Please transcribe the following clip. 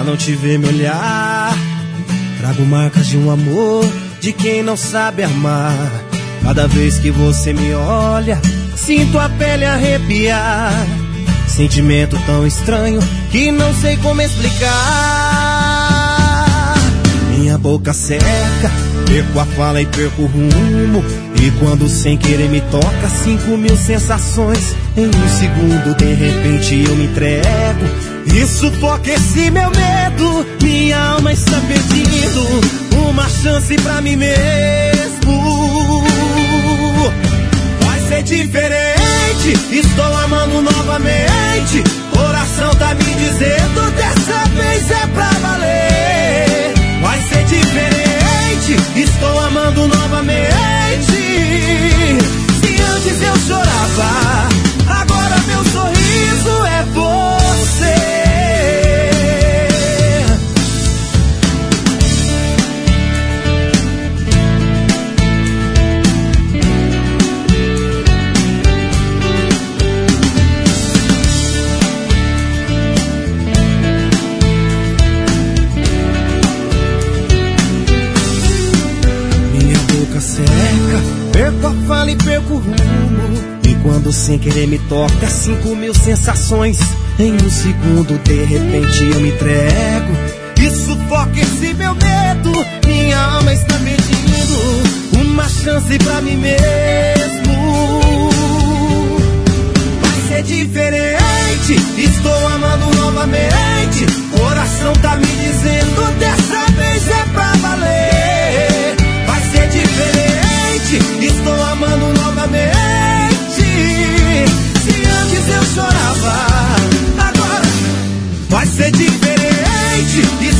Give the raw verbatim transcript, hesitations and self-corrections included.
não te ver me olhar. Trago marcas de um amor de quem não sabe amar. Cada vez que você me olha, sinto a pele arrepiar. Sentimento tão estranho que não sei como explicar. Minha boca seca, perco a fala e perco o rumo. E quando sem querer me toca, cinco mil sensações em um segundo, de repente eu me entrego. Isso toca esse meu medo. Minha alma está pedindo uma chance pra mim mesmo. Vai ser diferente, estou amando novamente. Coração tá me dizendo, dessa vez é pra valer. Vai ser diferente, estou amando novamente. Se antes eu chorava, agora meu sorriso é você. Seca, perco a fala e perco o rumo. E quando sem querer me toca, cinco mil sensações em um segundo, de repente eu me entrego. Isso toca esse meu medo. Minha alma está pedindo uma chance pra mim mesmo. Vai ser diferente, estou amando novamente. Coração tá me dizendo, dessa vez é pra valer. Vai ser diferente, estou amando novamente. Se antes eu chorava, agora vai ser diferente.